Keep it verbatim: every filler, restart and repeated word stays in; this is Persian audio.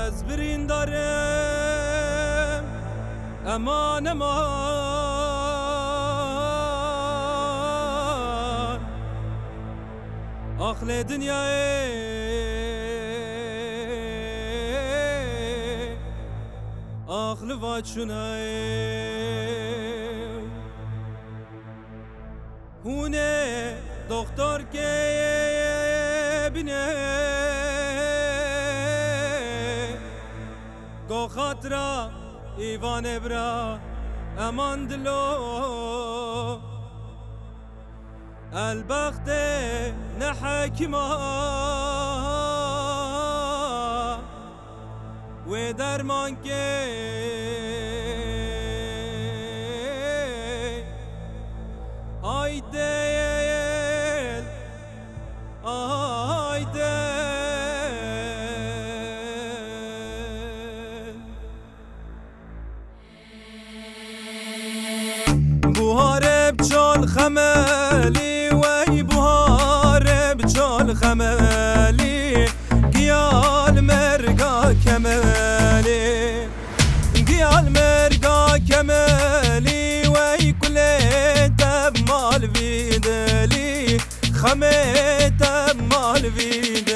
از برین دارم امان امان آخل دنیای آخل واچونای هونه دختر که بینه گو خاطرا ایوان برا امان دلو البخت نحکما و درمان که آی دل آی دل بوهار بچال خمالی وی بوهار بچال خمالی گیال مرگا کمالی گیال مرگا کمالی وی کلی تب مال ویدلی خمه تب مال وید